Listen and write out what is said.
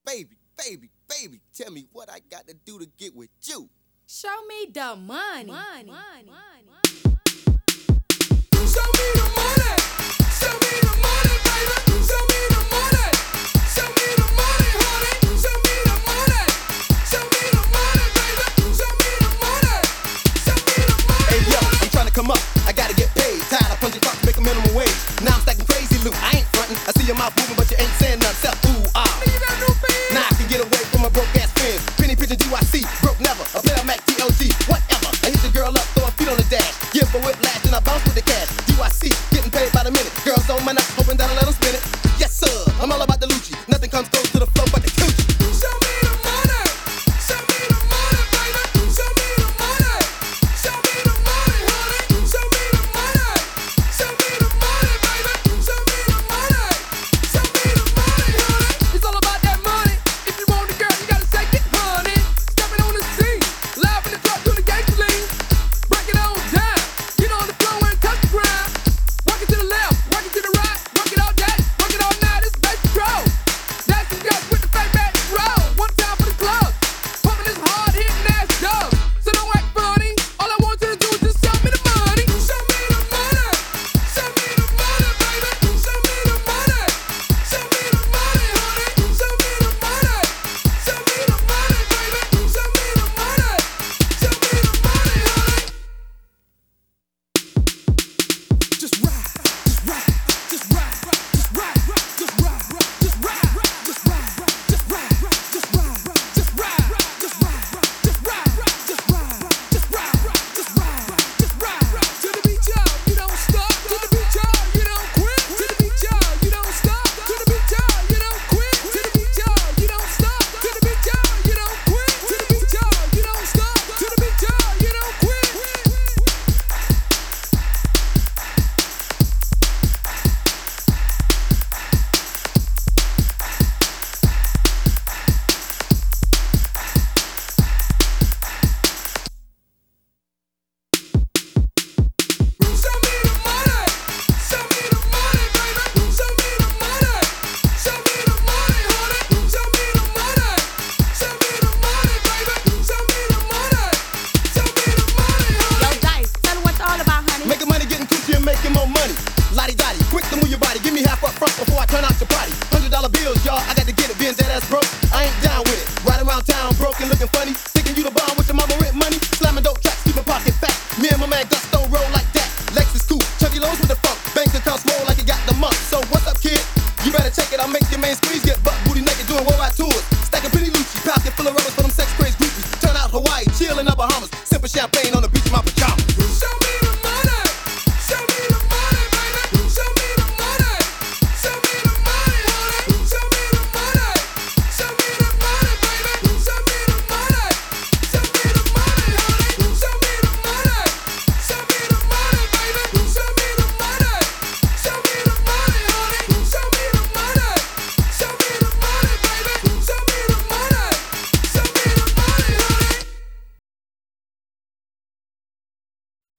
baby, tell me what I got to do to get with you. Show me the money. Show me the money. Show me the money, baby. Show me the money. Show me the money, honey. Show me the money. Show me the money, baby. Show me the money. Show me the money. Hey yo, I'm trying to come up. I gotta get paid. Tired of punching clock to make a minimum wage. Now I'm stacking crazy loot. I ain't frontin'. I see your mouth moving, but you ain't saying nothing. Except ooh ah. You got new beans. Now I can get away from my broke ass friends. Penny pitching DYC, broke never. A player Mac TLG, whatever. I hit the girl up, throw her feet on the dash. Give a whiplash and I bounce with the cash. DYC, getting paid by the minute. Girls on my knock, hoping that I'll let them spin it. Yes sir, I'm all about the Lucci. Nothing comes close to the flow but the coochie. Show me the money. Show me the money, baby. Show me the money. Show me the money, honey. Show me the money. Show me the money, baby. Show me the money. Show me the money, honey. It's all about that money. If you want the girl, you gotta shake it, honey. Stepping on the scene, live in the truck, doing the gangsta lean. Break it on down. Get on the floor and touch the ground. Work it to the left, work it to the right. Work it all day, work it all night. It's bass control. Dancing guts with the fake back roll. One time for the club. Pumping this hard hitting ass dub. So don't act funny. All I want you to do is just show me the money. Show me the money. Show me the money, baby. Show me the money. Show me the money, honey. Show me the money. Show me the money, baby. Show me the money. Show me the money, honey. Just ride, just ride, just ride, just ride, just ride, just ride, just ride, just ride, just ride, just ride, just ride, just ride, just ride, just ride, just ride. To the beat, y'all, you don't stop. To the beat, y'all, you don't quit. To the beat, y'all, you don't stop. To the beat, y'all, you don't quit. To the beat, y'all, you don't stop. To the beat, y'all, you don't quit. To the beat, y'all, you don't stop. To the beat, y'all, you don't quit. Show me the money. Show me the money, baby. Show me the money. Show me the money, honey. Show me the money. Show me the money, baby. Show me the money. Show me the money, Yo, honey. Dice, tell her what it's all about, honey. Making money, getting coochie and making more money. Lottie dottie, quick to move your body. Give me half up front before I turn out your body. $100 bills, y'all. I got to get it. Being dead ass broke, I ain't down with it. Riding around town broke and looking funny. Thinking you the bomb with your mama rent money. Slamming dope tracks, keep my pocket fat. Me and my man Gus don't roll like that. Lexus cool, Chucky Lowe's with the funk. Bank account small like it got the month. So what's up, kid? You better check it. I'll make your main squeeze get butt booty naked doing worldwide tours. Stacking penny Lucci, pocket full of rubbers for them sex crazy groupies. Turn out Hawaii, chill in the Bahamas, sipping champagne on